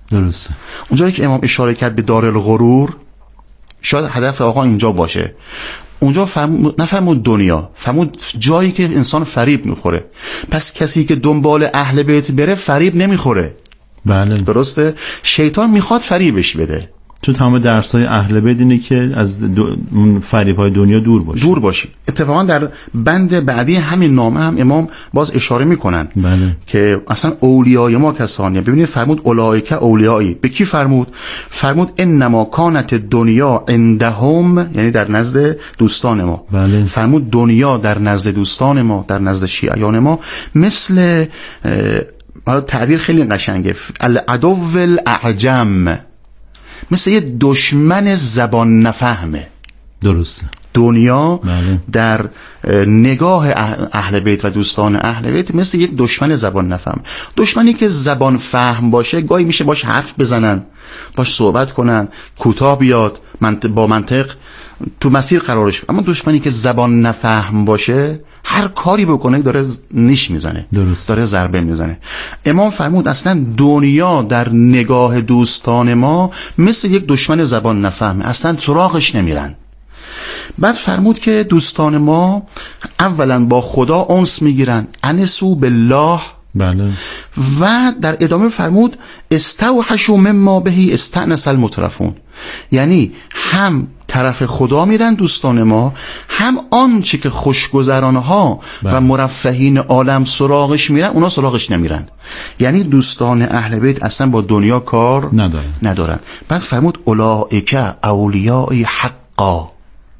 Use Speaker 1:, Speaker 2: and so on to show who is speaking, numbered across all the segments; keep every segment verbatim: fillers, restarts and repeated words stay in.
Speaker 1: درسته.
Speaker 2: اونجایی که امام اشاره کرد به دارالغرور، شاید هدف آقا اینجا باشه. اونجا فرمود نفرمود دنیا، فرمود جایی که انسان فریب میخوره. پس کسی که دنبال اهل بیت بره فریب نمیخوره.
Speaker 1: بله
Speaker 2: درسته. شیطان میخواد فریبش بده،
Speaker 1: چون تمام درس‌های اهل بیت اینه که از دو... اون فریب‌های دنیا دور باشی
Speaker 2: دور باشی. اتفاقا در بند بعدی همین نامه هم امام باز اشاره میکنن
Speaker 1: بله.
Speaker 2: که اصلا اولیای ما کسانی. ببینید فرمود اولئک اولیایی. به کی فرمود؟ فرمود انما کانت دنیا عندهم، یعنی در نزد دوستان ما.
Speaker 1: بله.
Speaker 2: فرمود دنیا در نزد دوستان ما، در نزد شیعیان ما، مثل حالا تعبیر خیلی قشنگه، العدو الاعجم، مثل یه دشمن زبان نفهمه.
Speaker 1: درسته.
Speaker 2: دنیا
Speaker 1: بله.
Speaker 2: در نگاه اهل بیت و دوستان اهل بیت مثل یک دشمن زبان نفهم. دشمنی که زبان فهم باشه گاهی میشه باش حرف بزنن، باش صحبت کنن، کوتاه بیاد، با منطق تو مسیر قرارش. اما دشمنی که زبان نفهم باشه هر کاری بکنه داره نیش میزنه.
Speaker 1: درست.
Speaker 2: داره ضربه میزنه. امام فرمود اصلا دنیا در نگاه دوستان ما مثل یک دشمن زبان نفهمه، اصلا سراغش نمیرن. بعد فرمود که دوستان ما اولا با خدا انس میگیرن، انسو بالله.
Speaker 1: بله.
Speaker 2: و در ادامه فرمود استوحشوا مما بهی استأنس المترفون، یعنی هم طرف خدا میرن دوستان ما، هم آنچه که خوشگذرانها و مرفهین عالم سراغش میرن اونا سراغش نمیرن. یعنی دوستان اهل بیت اصلا با دنیا کار
Speaker 1: ندارن.
Speaker 2: ندارن. بعد فرمود اولئک اولیاء حقا،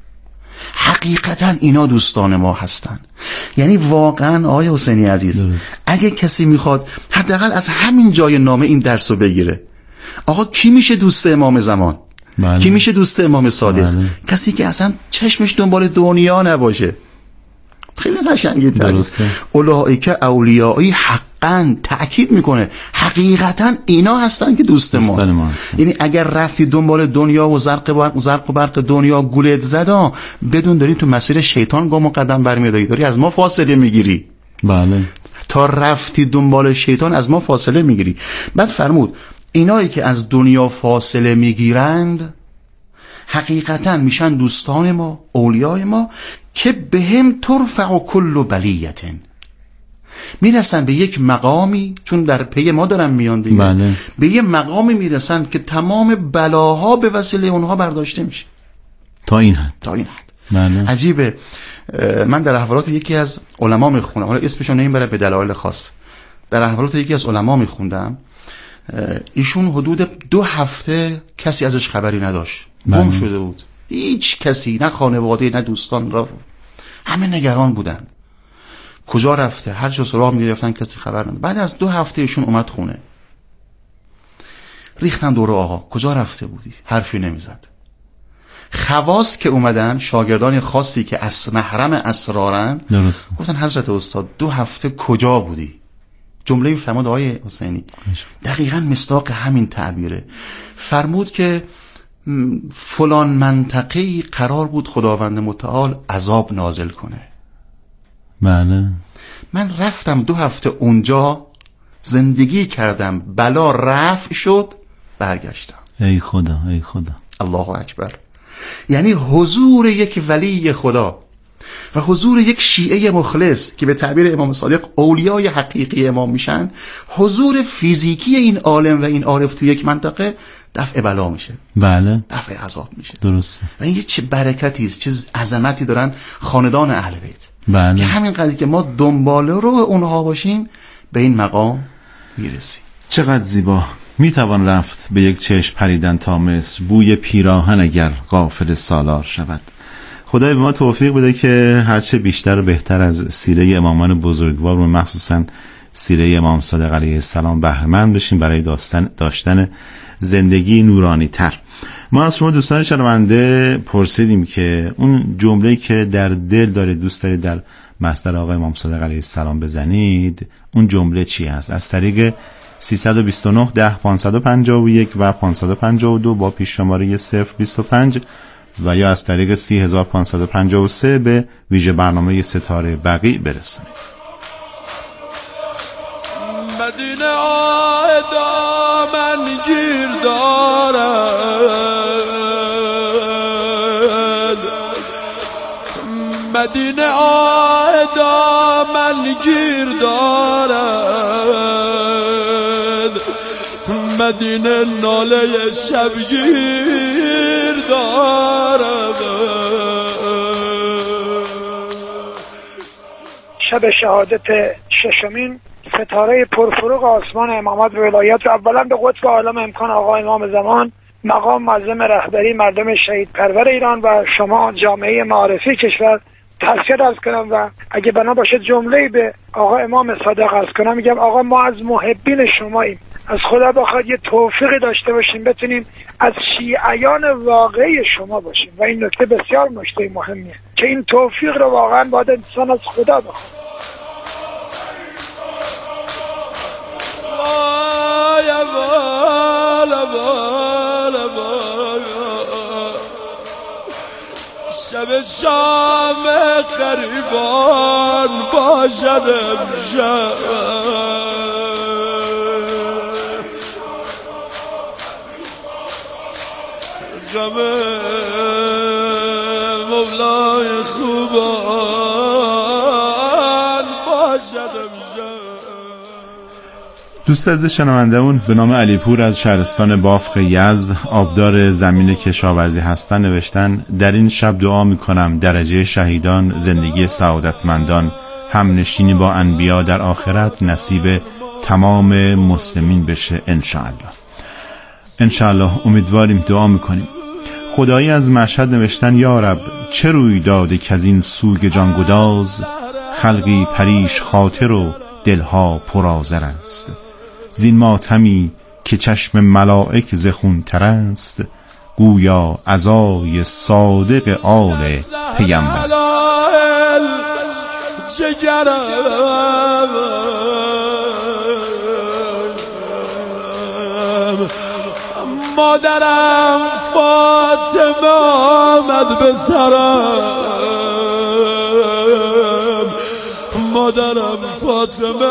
Speaker 2: حقیقتا اینا دوستان ما هستن. یعنی واقعا آقای حسینی عزیز درست. اگه کسی میخواد حداقل از همین جای نامه این درس رو بگیره، آقا کی میشه دوست امام زمان؟
Speaker 1: بله.
Speaker 2: کی میشه دوست امام صادق؟ بله. کسی که اصلا چشمش دنبال دنیا نباشه. خیلی قشنگی تر. اولئک اولیاء حقا، تأکید میکنه حقیقتا اینا هستن که دوست ما. ما یعنی اگر رفتی دنبال دنیا و زرق و زرق و برق دنیا گولت زدا، بدون داری تو مسیر شیطان گام و قدم برمیداری، داری از ما فاصله میگیری.
Speaker 1: بله.
Speaker 2: تا رفتی دنبال شیطان از ما فاصله میگیری. بعد فرمود اینایی که از دنیا فاصله میگیرند حقیقتا میشن دوستان ما، اولیای ما، که بهم ترفع کل بلیت، میرسن به یک مقامی، چون در پی ما دارن میان دیگه.
Speaker 1: بله.
Speaker 2: به یک مقامی میرسن که تمام بلاها به وسیله اونها برداشته میشه.
Speaker 1: تا این حد.
Speaker 2: تا این حد.
Speaker 1: بله.
Speaker 2: عجیبه. من در احوالات یکی از علما میخونم، حالا اسمشو نمیبرم به دلایل خاص، در احوالات یکی از علما میخوندم، ایشون حدود دو هفته کسی ازش خبری نداشت، گم شده بود. هیچ کسی، نه خانواده نه دوستان، را همه نگران بودن کجا رفته، هر جا سراغ می‌گرفتن کسی خبر نداشت. بعد از دو هفته ایشون اومد خونه، ریختن دور آقا کجا رفته بودی؟ حرفی نمیزد. خواص که اومدن، شاگردان خاصی که از محرم اسرارن، درست. گفتن حضرت استاد دو هفته کجا بودی؟ جمله فرمود آقای حسینی دقیقاً مصداق همین تعبیره. فرمود که فلان منطقه‌ای قرار بود خداوند متعال عذاب نازل کنه.
Speaker 1: بله.
Speaker 2: من رفتم دو هفته اونجا زندگی کردم، بلا رفع شد، برگشتم.
Speaker 1: ای خدا، ای خدا.
Speaker 2: الله اکبر. یعنی حضور یک ولی خدا و حضور یک شیعه مخلص که به تعبیر امام صادق اولیای حقیقی امام میشن، حضور فیزیکی این عالم و این عارف تو یک منطقه دفع بلا میشه.
Speaker 1: بله.
Speaker 2: دفع عذاب میشه.
Speaker 1: درسته.
Speaker 2: و این چه برکتی است، چه عظمتی دارن خاندان اهل بیت.
Speaker 1: بله.
Speaker 2: که همین قدری که ما دنبال رو اونها باشیم به این مقام میرسیم.
Speaker 1: چقدر زیبا. میتوان رفت به یک چشم پریدن تا مصر، بوی پیراهن اگر غافل سالار شود. خدای به ما توفیق بده که هرچه بیشتر و بهتر از سیره امامان بزرگوار و مخصوصا سیره امام صادق علیه السلام بهره مند بشیم برای داشتن داشتن زندگی نورانی تر. ما از شما دوستان شنونده پرسیدیم که اون جمله‌ای که در دل دارید دوست دارید در مصدر آقای امام صادق علیه السلام بزنید، اون جمله چی است؟ از طریق سیصد و بیست و نه ده پانصد و پنجاه و یک و پانصد و پنجاه و دو با پیش شماره صفر بیست و پنج و یا از طریق سی هزار و پانصد و پنجاه و سه به ویژه برنامه ستاره بقیع برسونید.
Speaker 3: مدینه آدم دامن گیر دارد، مدینه آه دامن گیر دارد، مدینه ناله شبگیر دارد.
Speaker 4: شب شهادت ششمین ستاره پرفروغ آسمان امامات ولایت رو اولا به قطب عالم امکان آقا امام زمان، مقام معظم رهبری مردم شهید پرور ایران و شما جامعه معارفی کشور تذکر عرض کنم و اگه بنا باشه جمله‌ای به آقا امام صادق عرض کنم. میگم آقا ما از محبین شماییم، از خدا بخواد یه توفیقی داشته باشیم بتونیم از شیعیان واقعی شما باشیم و این نکته بسیار نکته مهمیه که این توفیق رو واقعا باید انسان از خدا بخواد.
Speaker 3: شب شام قریبان باشد امشب، غم مولای خوبان باشد امشب.
Speaker 1: دوست عزیز شنونده‌مون به نام علیپور از شهرستان بافق یزد، آبدار زمین کشاورزی هستن، نوشتن در این شب دعا میکنم درجه شهیدان، زندگی سعادتمندان، همنشینی با انبیا در آخرت نصیب تمام مسلمین بشه انشاءالله. انشاءالله امیدواریم، دعا میکنیم. خدایی از مشهد نوشتن یا رب چه روی داده که از این سوگ جانگداز، خلقی پریش خاطر و دلها پرآذر است، زین ماتمی که چشم ملائک زخون تر است، گویا عزای صادق آل پیغمبر است.
Speaker 3: مادرم فاطمه آمد به سرم، مادرم فاطمه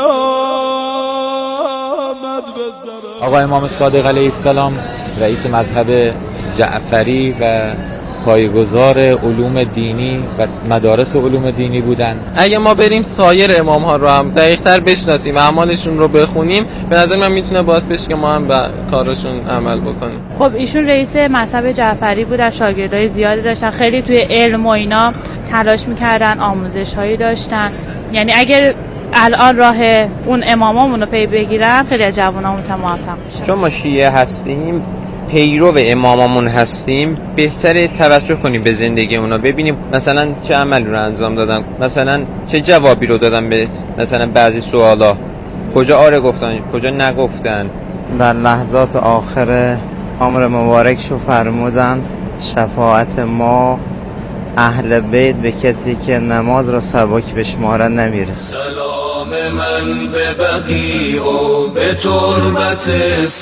Speaker 3: آمد به سرم.
Speaker 5: آقا امام صادق علیه السلام رئیس مذهب جعفری و پایه‌گذار علوم دینی و مدارس علوم دینی بودن.
Speaker 6: اگه ما بریم سایر امام ها رو هم دقیق تر بشناسیم و اعمالشون رو بخونیم، به نظر من میتونه باعث بشه که ما هم به کارشون عمل بکنیم.
Speaker 7: خب ایشون رئیس مذهب جعفری بودن، شاگردای زیادی داشتن، خیلی توی علم و اینا تلاش میکردن، آموزش هایی داشتن. یعنی اگر الان راه اون امامامون رو پی بگیرن خیلی از جوانامون موفق میشن.
Speaker 8: چون ما شیعه هستیم، پیرو اماممون هستیم، بهتره توجه کنیم به زندگی اونا، ببینیم مثلا چه عملی رو انجام دادن، مثلا چه جوابی رو دادن به مثلا بعضی سوالا، کجا آره گفتن کجا نگفتن.
Speaker 9: در لحظات آخر عمر مبارکشو فرمودن شفاعت ما اهل بیت به کسی که نماز را سبک بشماره نمیرسه.
Speaker 3: سلام من به بقیع و به تربت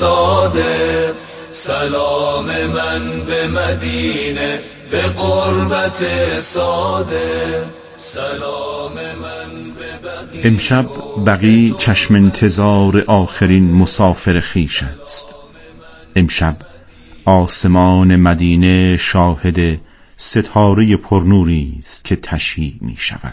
Speaker 3: صادق، سلام من به مدینه به قربت صادق، سلام من به بقیع.
Speaker 1: امشب بقیع چشم انتظار آخرین مسافر خویش است. امشب آسمان مدینه شاهد ستاره پرنوری است که تشییع می شود.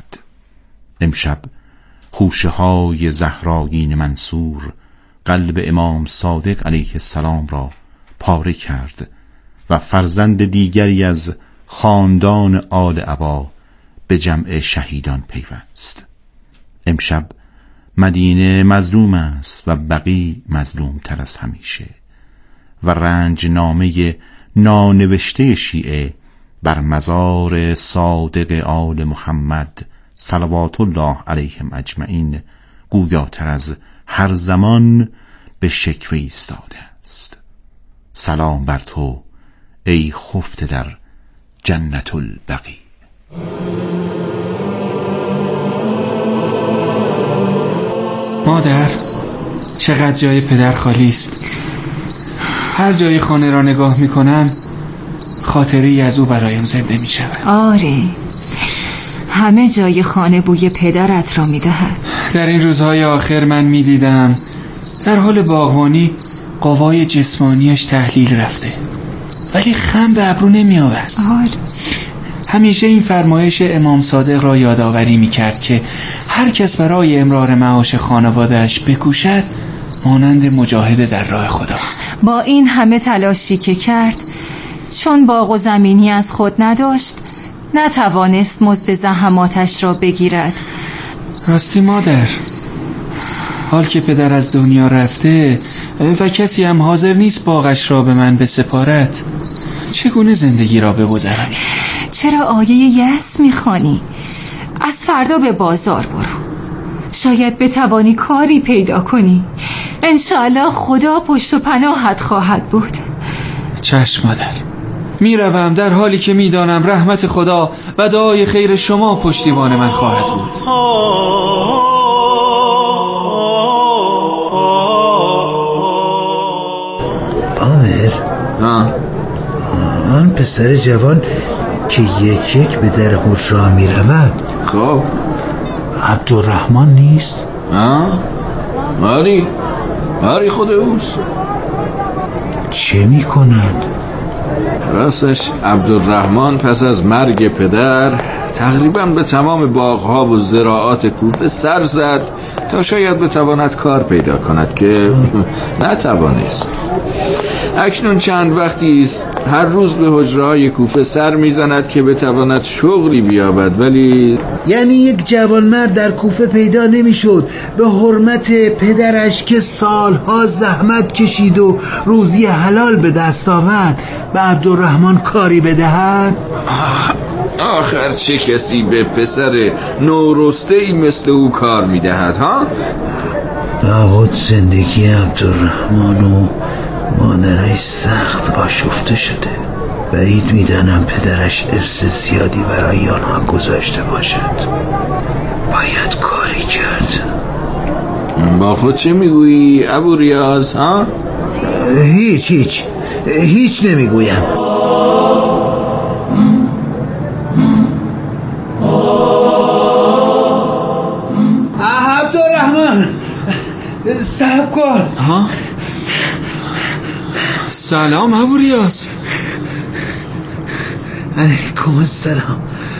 Speaker 1: امشب خوشه های زهرایین منصور قلب امام صادق علیه السلام را پاره کرد و فرزند دیگری از خاندان آل عبا به جمع شهیدان پیوست. امشب مدینه مظلوم است و بقیع مظلوم تر از همیشه و رنج نامه نانوشته شیعه بر مزار صادق آل محمد صلوات الله علیهم اجمعین گویاتر از هر زمان به شکوه ایستاده است. سلام بر تو ای خفته در جنت البقیع.
Speaker 10: مادر، چقدر جای پدر خالی است. هر جای خانه را نگاه می کنم خاطری از او برایم زنده می شود.
Speaker 11: آره، همه جای خانه بوی پدرت را می دهد.
Speaker 10: در این روزهای آخر من می دیدم در حال باغبانی قوای جسمانیش تحلیل رفته، ولی خم به ابرو نمی آورد. همیشه این فرمایش امام صادق را یادآوری می کرد که هر کس برای امرار معاش خانوادهش بکوشد مانند مجاهد در راه خداست.
Speaker 11: با این همه تلاشی که کرد، چون باغ و زمینی از خود نداشت، نتوانست مزد زحماتش را بگیرد.
Speaker 10: راستی مادر، حال که پدر از دنیا رفته و کسی هم حاضر نیست باغش را به من بسپارد، چگونه زندگی را بگذرم؟
Speaker 11: چرا آیه یأس میخوانی؟ از فردا به بازار برو، شاید بتوانی کاری پیدا کنی. انشاءالله خدا پشت و پناهت خواهد بود.
Speaker 10: چشم مادر، میروم، در حالی که میدانم رحمت خدا و دعای خیر شما پشتیبان من خواهد بود.
Speaker 12: عامر، آن پسر جوان که یک یک به در حجره می رود،
Speaker 13: خب
Speaker 12: عبدالرحمن نیست؟
Speaker 13: آه؟ آری آری خود اوست.
Speaker 12: چه می کند؟
Speaker 13: راستش عبدالرحمن پس از مرگ پدر تقریبا به تمام باغها و زراعات کوفه سر زد تا شاید بتواند کار پیدا کند که نتوانست. اکنون چند وقتی است هر روز به حجره‌های کوفه سر میزند که بتواند شغلی بیابد، ولی
Speaker 12: یعنی یک جوانمرد در کوفه پیدا نمیشد به حرمت پدرش که سالها زحمت کشید و روزی حلال به دست آورد به عبدالرحمن کاری بدهد؟
Speaker 13: آخر چه کسی به پسر نورسته‌ای مثل او کار میدهد ها؟
Speaker 12: لابد زندگی عبدالرحمن و مادرش سخت آشفته شده. بعید میدانم پدرش ارث زیادی برای آنها گذاشته باشد. باید کاری کرد.
Speaker 13: با خود چه میگویی ابو ریاض ها؟
Speaker 12: هیچ هیچ هیچ نمیگویم. عبدالرحمن صبر کن.
Speaker 10: ها؟ سلام ابو ریاض.
Speaker 12: علیکم السلام.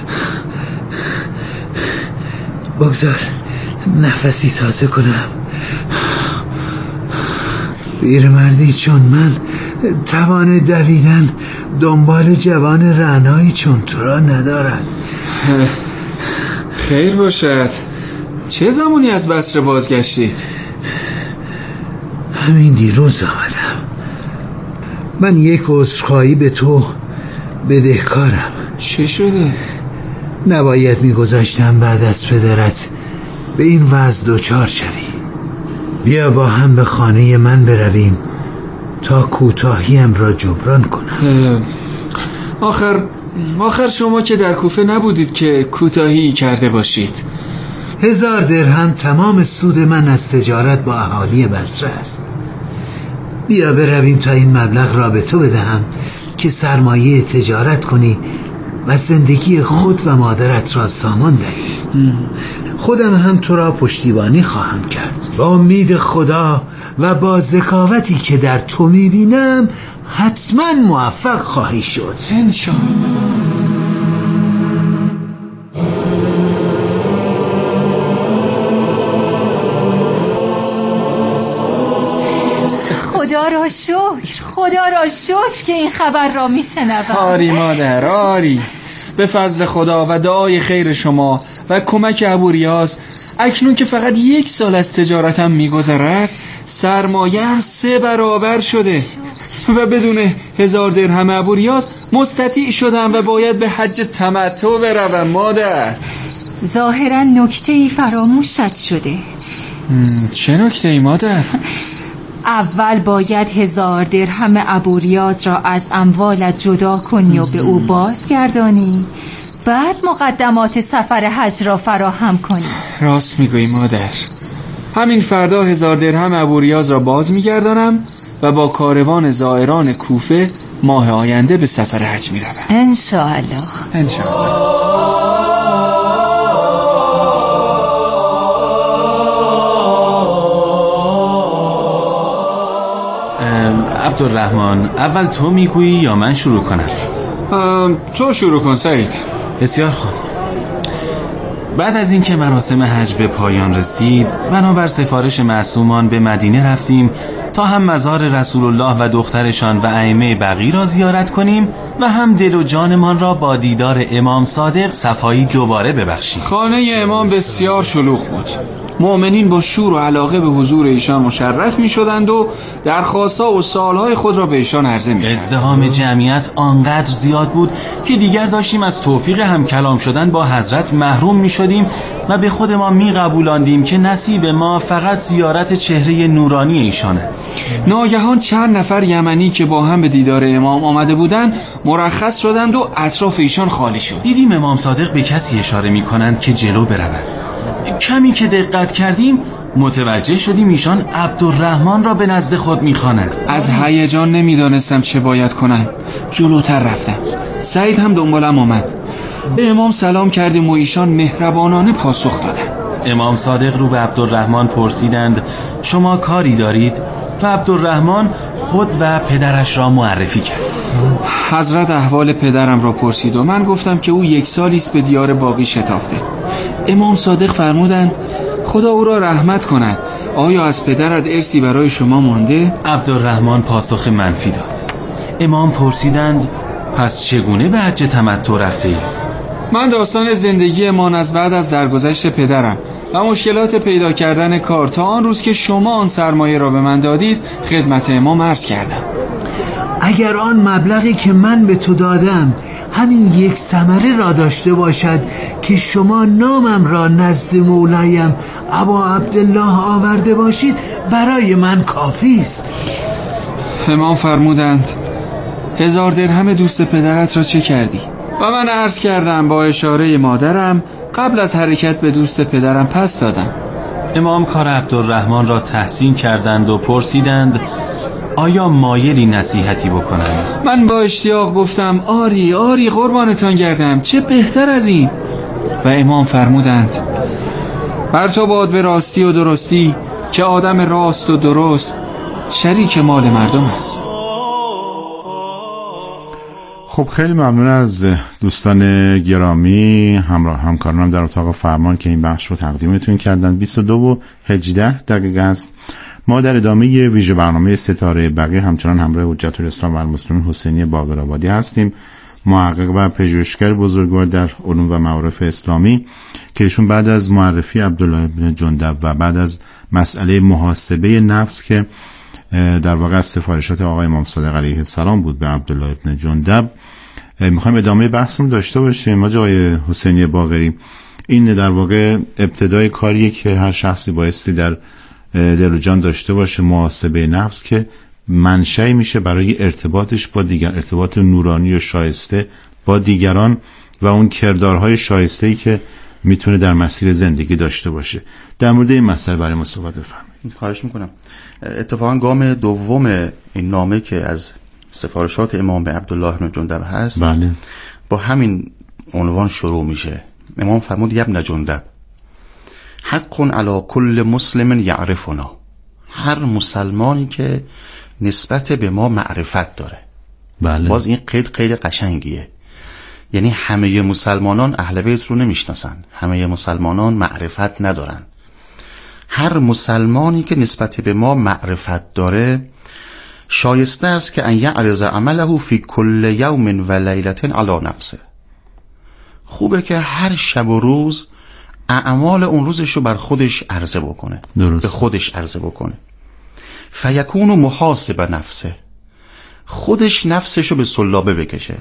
Speaker 12: بگذار نفسی تازه کنم. پیرمردی چون من توان دویدن دنبال جوان رعنایی چون تو را ندارد.
Speaker 10: خیر باشد. چه زمانی از بصره بازگشتید؟
Speaker 12: همین دیروز آمدم. من یک عذرخواهی به تو بدهکارم.
Speaker 10: چه شده؟
Speaker 12: نباید میگذاشتم بعد از پدرت به این وضع دوچار شوی. بیا با هم به خانه من برویم تا کوتاهیم را جبران کنم.
Speaker 10: آخر آخر شما که در کوفه نبودید که کوتاهی کرده باشید.
Speaker 12: هزار درهم تمام سود من از تجارت با اهالی بصره است. بیا برویم تا این مبلغ را به تو بدهم که سرمایه تجارت کنی و زندگی خود و مادرت را سامان دهی. خودم هم تو را پشتیبانی خواهم کرد. با امید خدا و با ذکاوتی که در تو میبینم حتما موفق خواهی شد
Speaker 10: انشاءالله.
Speaker 11: خدا را شکر، خدا را شکر که این خبر را میشنوم.
Speaker 10: آری مادر، آری. به فضل خدا و دعای خیر شما و کمک ابو ریاض اکنون که فقط یک سال از تجارتم میگذرد سرمایه‌ام سه برابر شده و بدون هزار درهم ابو ریاض مستطیع شدم و باید به حج تمتع بروم. مادر،
Speaker 11: ظاهرا نکته‌ای فراموشت شده.
Speaker 10: چه نکته‌ای مادر؟
Speaker 11: اول باید هزار درهم ابو ریاض را از اموالت جدا کنی و به او بازگردانی، بعد مقدمات سفر حج را فراهم کنی.
Speaker 10: راست میگویی مادر. همین فردا هزار درهم ابو ریاض را باز میگردانم و با کاروان زائران کوفه ماه آینده به سفر حج میروم.
Speaker 11: انشاءالله
Speaker 10: انشاءالله.
Speaker 1: عبدالرحمن، اول تو میگویی یا من شروع کنم؟
Speaker 10: تو شروع کن سعید.
Speaker 1: بسیار خوب. بعد از اینکه مراسم حج به پایان رسید، بنابر سفارش معصومان به مدینه رفتیم تا هم مزار رسول الله و دخترشان و ائمه بقی را زیارت کنیم و هم دل و جانمان را با دیدار امام صادق صفایی دوباره ببخشیم.
Speaker 10: خانه امام بسیار شلوغ بود. مؤمنین با شور و علاقه به حضور ایشان مشرف می شدند و درخواست‌ها و سوالهای خود را به ایشان عرضه می کردند.
Speaker 1: ازدحام جمعیت آنقدر زیاد بود که دیگر داشتیم از توفیق هم کلام شدن با حضرت محروم می شدیم و به خود ما می قبولاندیم که نصیب ما فقط زیارت چهره نورانی ایشان است.
Speaker 10: ناگهان چند نفر یمنی که با هم به دیدار امام آمده بودند مرخص شدند و اطراف ایشان خالی شد.
Speaker 1: دیدیم امام صادق به کسی اشاره می کنند که جلو برود. کمی که دقت کردیم متوجه شدیم ایشان عبدالرحمن را به نزد خود می‌خواند.
Speaker 10: از هیجان نمیدانستم چه باید کنم. جلوتر رفتم. سعید هم دنبالم آمد. به امام سلام کردیم و ایشان مهربانانه پاسخ دادند.
Speaker 1: امام صادق رو به عبدالرحمن پرسیدند شما کاری دارید؟ و عبدالرحمن خود و پدرش را معرفی کرد.
Speaker 10: حضرت احوال پدرم را پرسید و من گفتم که او یک سالی است به دیار باقی شتافته. امام صادق فرمودند خدا او را رحمت کند. آیا از پدرت ارثی برای شما مانده؟
Speaker 1: عبدالرحمن پاسخ منفی داد. امام پرسیدند پس چگونه به حج تمتع رفته ای؟
Speaker 10: من داستان زندگی من از بعد از درگذشت پدرم و مشکلات پیدا کردن کار تا آن روز که شما آن سرمایه را به من دادید خدمت امام عرض کردم.
Speaker 12: اگر آن مبلغی که من به تو دادم همین یک ثمره را داشته باشد که شما نامم را نزد مولایم ابا عبدالله آورده باشید برای من کافی است.
Speaker 10: امام فرمودند هزار درهم دوست پدرت را چه کردی؟ و من عرض کردم با اشاره مادرم قبل از حرکت به دوست پدرم پس دادم.
Speaker 1: امام کار عبدالرحمن را تحسین کردند و پرسیدند آیا مایلی نصیحتی بکنند؟
Speaker 10: من با اشتیاق گفتم آری آری قربانتان گردم، چه بهتر از این. و امام فرمودند بر تو باد به راستی و درستی که آدم راست و درست شریک مال مردم است.
Speaker 1: خب خیلی ممنون از دوستان گرامی همراه همکارانم در اتاق فرمان که این بخش رو تقدیمتون کردن. بیست و دو و هجده دقیقه است. ما در ادامه ویژه برنامه ستاره بقیه همچنان همراه حجت الاسلام و المسلمین حسینی باقرآبادی هستیم، محقق و پژوهشگر بزرگوار در علوم و معارف اسلامی که ایشون بعد از معرفی عبدالله بن جندب و بعد از مسئله محاسبه نفس که در واقع از سفارشات آقای امام صادق علیه السلام بود به عبدالله بن جندب، میخوایم ادامه بحثمون داشته باشیم. آقای حسینی باقری، این در واقع ابتدای کاریه که هر شخصی بایستی در دل و جان داشته باشه، محاسبه نفس که منشأ میشه برای ارتباطش با دیگر، ارتباط نورانی و شایسته با دیگران و اون کردارهای شایسته‌ای که میتونه در مسیر زندگی داشته باشه. در مورد این مسئله برای ما صحبت بفرمایید.
Speaker 2: خواهش میکنم. اتفاقا گام دوم این نامه که از سفارشات امام به عبدالله بن جندب هست
Speaker 1: بله.
Speaker 2: با همین عنوان شروع میشه. امام فرمود یا ابن جندب حق علی کل مسلم یعرفنا، هر مسلمانی که نسبت به ما معرفت داره.
Speaker 1: بله.
Speaker 2: باز این قید قید قشنگیه، یعنی همه مسلمانان اهل بیت رو نمیشناسن، همه مسلمانان معرفت ندارن. هر مسلمانی که نسبت به ما معرفت داره شایسته است که ان یعرض عمله فی کل یوم و لیلة علی نفسه. خوبه که هر شب و روز اعمال اون روزش رو بر خودش عرضه بکنه.
Speaker 1: درست.
Speaker 2: به خودش عرضه بکنه. فیکون محاسب نفسه، خودش نفسش رو به سلابه بکشه.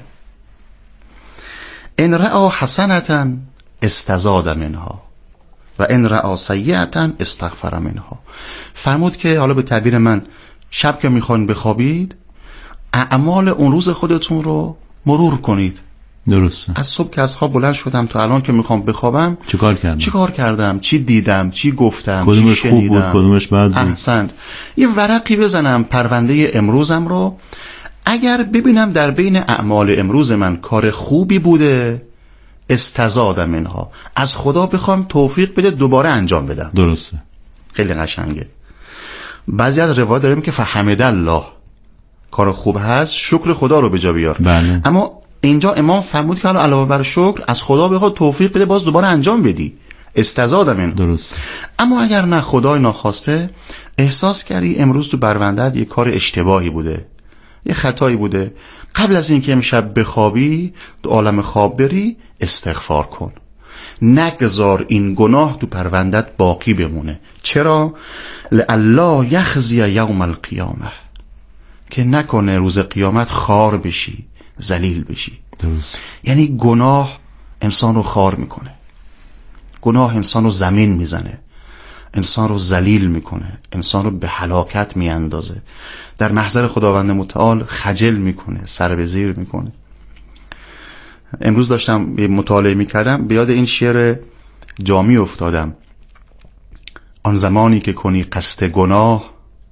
Speaker 2: ان رأى حسنة استزاد منها و ان رأى سیئة استغفر منها. فرمود که حالا به تعبیر من شب که میخوان بخوابید اعمال اون روز خودتون رو مرور کنید.
Speaker 1: درسته.
Speaker 2: از صبح که از خواب بلند شدم تا الان که میخوام بخوابم
Speaker 1: چه کار کردم؟
Speaker 2: چه کار کردم؟ چی دیدم؟ چی گفتم؟
Speaker 1: کدومش
Speaker 2: چی
Speaker 1: خوب بود؟ کدومش بد بود؟
Speaker 2: احسنت. یه ورقی بزنم پرونده امروزم رو، اگر ببینم در بین اعمال امروز من کار خوبی بوده استزادم منها، از خدا بخوام توفیق بده دوباره انجام بدم.
Speaker 1: درسته.
Speaker 2: خیلی قشنگه. بعضی از روایات داریم که فحمد الله کار خوب هست شکر خدا رو به جا بیار.
Speaker 1: بله.
Speaker 2: اما اینجا امام فرمود که علاوه بر شکر از خدا بخواد توفیق بده باز دوباره انجام بدی. استزادم این.
Speaker 1: درست.
Speaker 2: اما اگر نه خدای ناخواسته احساس کردی امروز تو بروندت یه کار اشتباهی بوده، یه خطایی بوده، قبل از اینکه امشب بخوابی تو عالم خواب بری استغفار کن. نگذار این گناه تو پروندت باقی بمونه. چرا؟ لئلا یخزی یوم القیامه، که نکنه روز قیامت خار بشی، ذلیل بشی.
Speaker 1: درست.
Speaker 2: یعنی گناه انسان رو خار میکنه، گناه انسان رو زمین میزنه، انسان رو ذلیل میکنه، انسان رو به هلاکت میاندازه، در محضر خداوند متعال خجل میکنه، سر به زیر میکنه. امروز داشتم مطالعه میکردم، بیاد این شعر جامی افتادم: آن زمانی که کنی قصد گناه،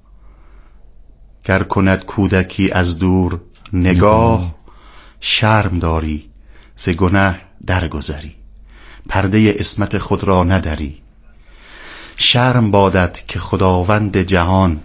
Speaker 2: گر کند کودکی از دور نگاه، شرم داری ز گناه درگذری، پرده عصمت خود را نداری. شرم بادت که خداوند جهان،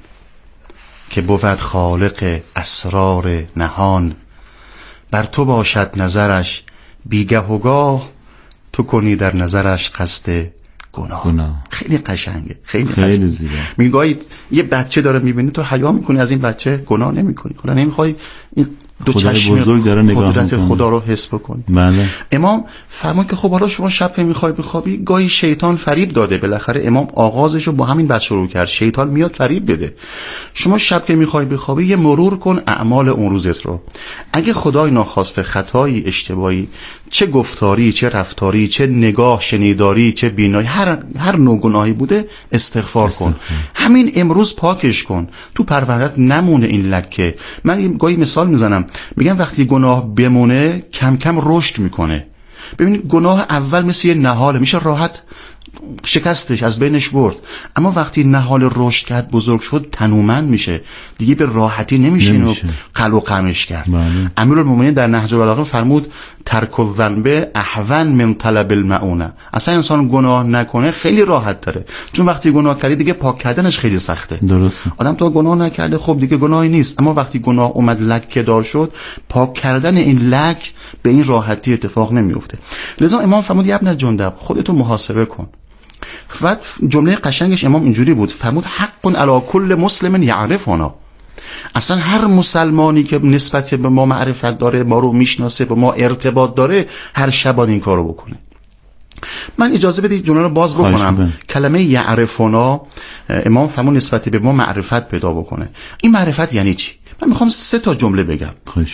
Speaker 2: که بود خالق اسرار نهان. بر تو باشد نظرش بیگه و گاه، تو کنی در نظرش قصد گناه.
Speaker 1: گناه.
Speaker 2: خیلی قشنگه، خیلی,
Speaker 1: خیلی زیبا.
Speaker 2: میگه یه بچه داره میبینی تو حیا میکنی از این بچه، گناه نمیکنی، خدا نمیخوای این دو چشم
Speaker 1: بزرگ داره نگاه
Speaker 2: قدرت
Speaker 1: میکنه.
Speaker 2: خدا رو حس بکنی.
Speaker 1: بله.
Speaker 2: امام فرمود که خب حالا شما شب که میخوای بخوابی، گاهی شیطان فریب داده، بالاخره امام آغازش رو با همین بحث شروع کرد، شیطان میاد فریب بده. شما شب که میخوای بخوابی یه مرور کن اعمال اون روزت رو. اگه خدای ناخواسته خطایی، اشتباهی، چه گفتاری، چه رفتاری، چه نگاه، شنیداری، چه بینایی، هر هر نوع گناهی بوده استغفار, استغفار کن. همین امروز پاکش کن، تو پرونده‌ات نمونه این لکه. من گاهی مثال میزنم، میگم وقتی گناه بمونه کم کم رشد میکنه. ببینید گناه اول مثل یه نهاله، میشه راحت شکستش از بینش برد، اما وقتی نهال رشد کرد، بزرگ شد، تنومند میشه، دیگه به راحتی نمیشه اینو قلع و قمش کرد. امیرالمومنین در نهج البلاغه فرمود ترک الذنب اهون من طلب المعونه. اصلا انسان گناه نکنه خیلی راحت تره، چون وقتی گناه کردی دیگه پاک کردنش خیلی سخته.
Speaker 1: درسته.
Speaker 2: آدم تو گناه نکرده خب دیگه گناهی نیست، اما وقتی گناه اومد لکه دار شد، پاک کردن این لک به این راحتی اتفاق نمیفته. لذا امام فرمود یا ابن جندب خودتو محاسبه کن. و جمله قشنگش امام اینجوری بود، فرمود حق علی کل مسلم یعرفنا. اصلا هر مسلمانی که نسبت به ما معرفت داره، ما رو میشناسه، با ما ارتباط داره، هر شب باید این کارو بکنه. من اجازه بدید جمله رو باز بکنم. کلمه یعرفنا امام فرمود نسبت به ما معرفت پیدا بکنه. این معرفت یعنی چی؟ من میخوام سه تا جمله بگم.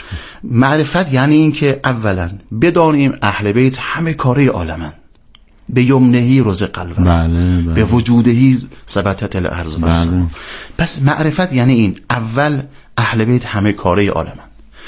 Speaker 2: معرفت یعنی این که اولا بدانیم اهل بیت همه کاره عالمن، به یمنهی رزق قلبه،
Speaker 1: بله بله.
Speaker 2: به وجودهی ثبتت الارض.
Speaker 1: بله.
Speaker 2: پس معرفت یعنی این، اول اهل بیت همه کاره عالمن.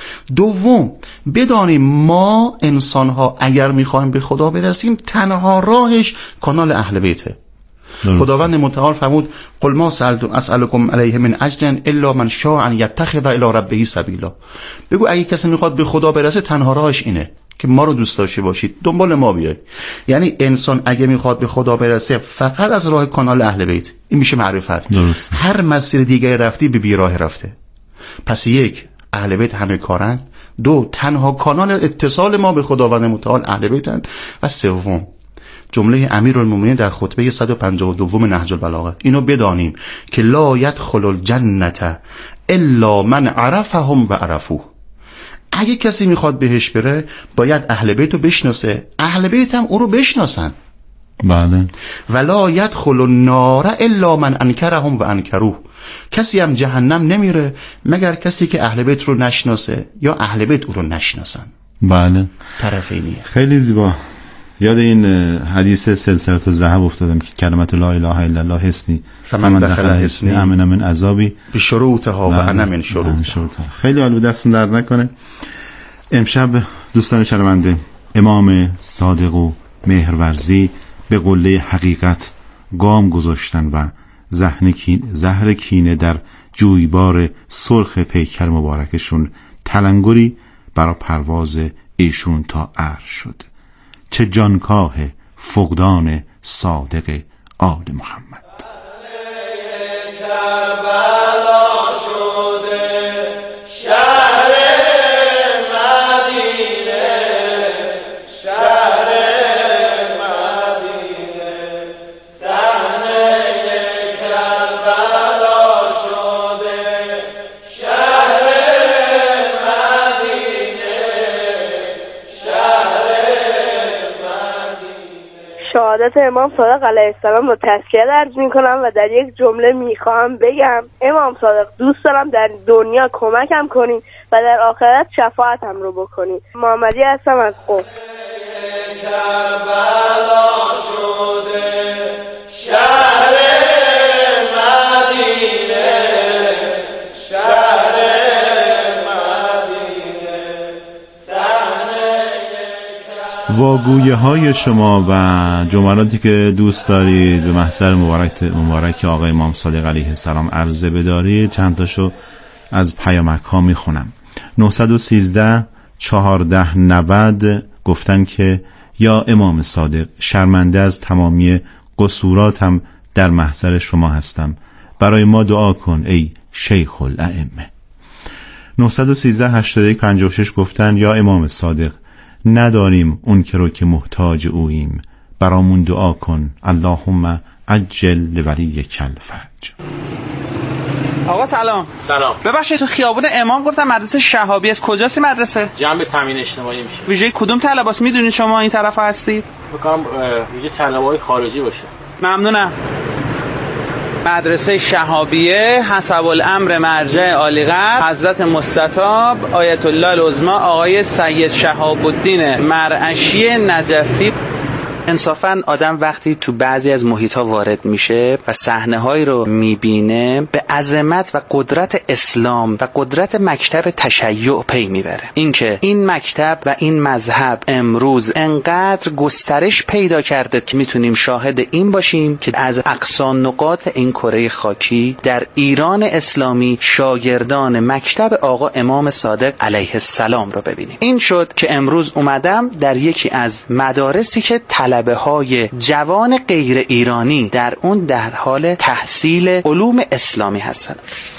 Speaker 2: دوم بدانیم ما انسان ها اگر میخوایم به خدا برسیم تنها راهش کانال اهل بیته. خداوند متعال فرمود قل ما اسألکم علیه من اجر الا من شاء ان یتخذ الی ربه سبیلا. بگو اگه کسی میخواد به خدا برسه تنها راهش اینه که ما رو دوست داشته باشید، دنبال ما بیاید. یعنی انسان اگه میخواد به خدا برسه فقط از راه کانال اهل بیت، این میشه معرفت.
Speaker 1: درست.
Speaker 2: هر مسیر دیگری رفتی به بیراه رفته. پس یک، اهل بیت همه کارن. دو، تنها کانال اتصال ما به خداوند متعال اهل بیتن. و سوم جمله امیرالمومنین در خطبه صد و پنجاه و دو نهج البلاغه، اینو بدانیم که لا یدخل الجنة الا من عرفهم و عرفوه. اگه کسی میخواد بهش بره باید اهل بیت رو بشناسه، اهل بیت هم او رو بشناسن.
Speaker 1: بله.
Speaker 2: ولا یدخل النار الا من انکرهم و انکروه. کسی هم جهنم نمیره مگر کسی که اهل بیت رو نشناسه یا اهل بیت او رو نشناسن.
Speaker 1: بله.
Speaker 2: طرفینیه.
Speaker 1: خیلی زیبا. یاد این حدیث سلسله الذهب افتادم که کلمت لا اله الا الله حسنی
Speaker 2: فمن دخل حسنی
Speaker 1: امن من عذابی
Speaker 2: بشروطها و انا من شروطها.
Speaker 1: خیلی عالی، دستون درد نکنه. امشب دوستان شنونده امام صادق و مهرورزی به قله حقیقت گام گذاشتن و زهر کینه در جویبار سرخ پیکر مبارکشون تلنگری برای پرواز ایشون تا عرش شد. چه جانکاه فقدان صادق آل محمد.
Speaker 3: کربلا شده
Speaker 14: شهادت امام صادق علیه السلام رو تزکیه درج میکنم و در یک جمله میخوام بگم امام صادق دوست دارم در دنیا کمکم کنین و در آخرت شفاعتم رو بکنین. محمدی هستم از قم.
Speaker 3: کربلا شده شهر مدینه، شهر مدینه، صحنه
Speaker 1: واگویه های شما و جملاتی که دوست دارید به محضر مبارک مبارک آقای امام صادق علیه السلام عرضه بدارید، چند تاشو از پیامک ها میخونم. نه یک سه چهارده نود گفتن که یا امام صادق، شرمنده از تمامی قصوراتم در محضر شما هستم، برای ما دعا کن ای شیخ الائمه. نه یک سه هشتاد و یک پنجاه و شش گفتن یا امام صادق، نداریم اون که رو که محتاج اوییم، برامون دعا کن اللهم عجل لولیک الفرج.
Speaker 15: آقا سلام.
Speaker 16: سلام.
Speaker 15: ببخشید تو خیابون امام گفتم مدرسه شهابی است، کجاست مدرسه؟
Speaker 16: جنب تامین اجتماعی میشه.
Speaker 15: ویژه کدوم طلباست میدونید شما این طرف هستید؟
Speaker 16: بکنم ویژه طلبای خارجی باشه.
Speaker 15: ممنونم. مدرسه شهابیه حسب الامر مرجع عالیقدر حضرت مستطاب آیت الله العظمی آقای سید شهاب الدین مرعشی نجفی. انصافاً آدم وقتی تو بعضی از محیط‌ها وارد میشه و صحنه‌هایی رو میبینه به عظمت و قدرت اسلام و قدرت مکتب تشیع پی میبره. اینکه این مکتب و این مذهب امروز انقدر گسترش پیدا کرده که میتونیم شاهد این باشیم که از اقصا نقاط این کره خاکی در ایران اسلامی شاگردان مکتب آقا امام صادق علیه السلام رو ببینیم. این شد که امروز اومدم در یکی از مدارسی که طلبه های جوان غیر ایرانی در اون در حال تحصیل علوم اسلامی هستن.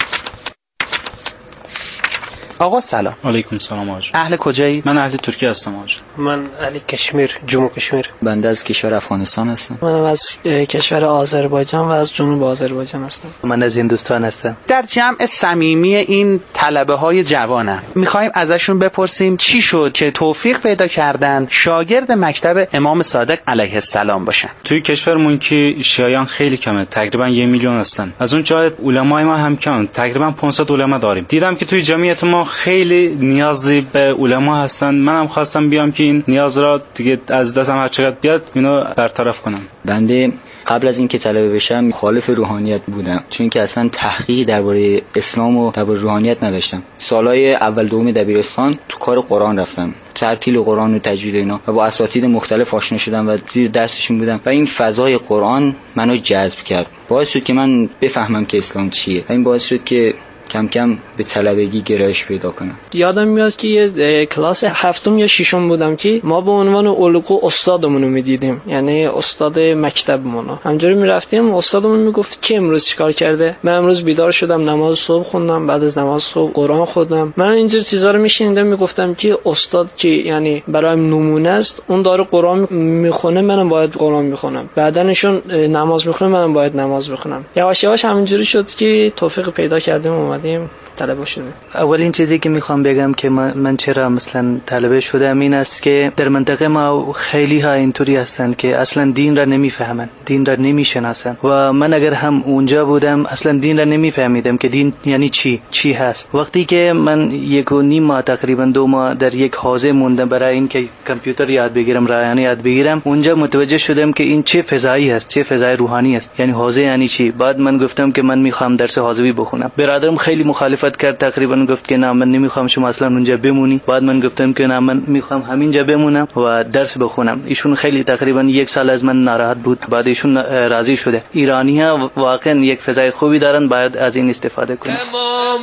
Speaker 15: آقا سلام.
Speaker 17: علیکم سلام آج.
Speaker 15: اهل کجایی؟
Speaker 17: من اهل ترکیه هستم آج.
Speaker 18: من اهل کشمیر، جنوب کشمیر.
Speaker 17: بنده از کشور افغانستان هستم.
Speaker 18: من از کشور آذربایجان و از جنوب آذربایجان هستم.
Speaker 17: من از هندوستان هستم.
Speaker 15: در جمع صمیمی این طلبه های جوانم میخوایم ازشون بپرسیم چی شد که توفیق پیدا کردن شاگرد مکتب امام صادق علیه السلام باشن.
Speaker 17: توی کشورمون که شیعیان خیلی کمه، تقریبا یک میلیون هستن. از اون جهت علمای ما هم کم، تقریبا پانصد علما داریم. دیدم که توی جمعیت ما خیلی نیازی به علما هستن. منم خواستم بیام که این نیاز را دیگه از دستم هر چقدر بیاد اینو برطرف کنم.
Speaker 19: بنده قبل از اینکه طلبه بشم مخالف روحانیت بودم، چون که اصلا تحقیق درباره اسلام و درباره روحانیت نداشتم. سالهای اول دوم دبیرستان تو کار قرآن رفتم، ترتیل قرآن و تجوید اینا، و با اساتید مختلف آشنا شدم و زیر درسشون بودم و این فضای قرآن منو جذب کرد. باعث شد که من بفهمم که اسلام چیه و این باعث شد که کم کم به طلبگی گرایش پیدا کنم.
Speaker 18: یادم میاد که یه کلاس هفتم یا ششم بودم که ما به عنوان الگو استادمون رو میدیدیم، یعنی استاد مکتبمون رو. همینجوری میرفتیم استادمون میگفت که امروز چیکار کرده. من امروز بیدار شدم، نماز صبح خوندم، بعد از نماز صبح قرآن خوندم. من اینجور چیزا رو میشنیدم، میگفتم که استاد که یعنی برایم نمونه است، اون داره قرآن میخونه، منم باید قرآن میخونم. بعدنشون نماز میخونه، منم باید نماز بخونم. یواش یواش همینجوری شد که توفیق پیدا کردیم اومدیم طلبه شدیم.
Speaker 17: اولین چیزی که میخوام بگم که من, من چرا مثلا طلبه شدم این است که در منطقه ما خیلی ها اینطوری هستند که اصلا دین را نمیفهمند، دین را نمیشناسند و من اگر هم اونجا بودم اصلا دین را نمیفهمیدم که دین یعنی چی چی هست. وقتی که من یک و نیم ماه تقریبا دو ماه در یک حوزه موندم برای اینکه کامپیوتر یاد بگیرم، رایانه یاد بگیرم، اونجا متوجه شدم که این چه فضایی است، چه فضای روحانی است، یعنی حوزه یعنی چی. بعد من گفتم که من میخوام درس حوزوی بخونم. برادرم خیلی مخالفت کرد، تقریبا گفت که نه من نمیخوام شما اصلا اونجا بمونی. بعد من گفتم که نه من میخوام همینجا بمونم و درس بخونم. ایشون خیلی تقریبا یک سال از من ناراحت بود، بعد ایشون راضی شده. ایرانی‌ها واقعا یک فضای خوبی دارن، باید از این استفاده کنیم.
Speaker 3: امام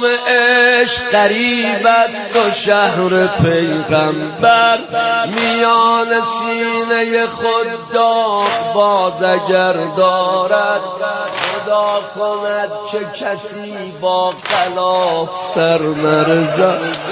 Speaker 3: عشق قریب است و شهر پیغمبر، میان سینه خود داغ باز اگر دارد، خدا کند که کسی با خلاف سر نرزد.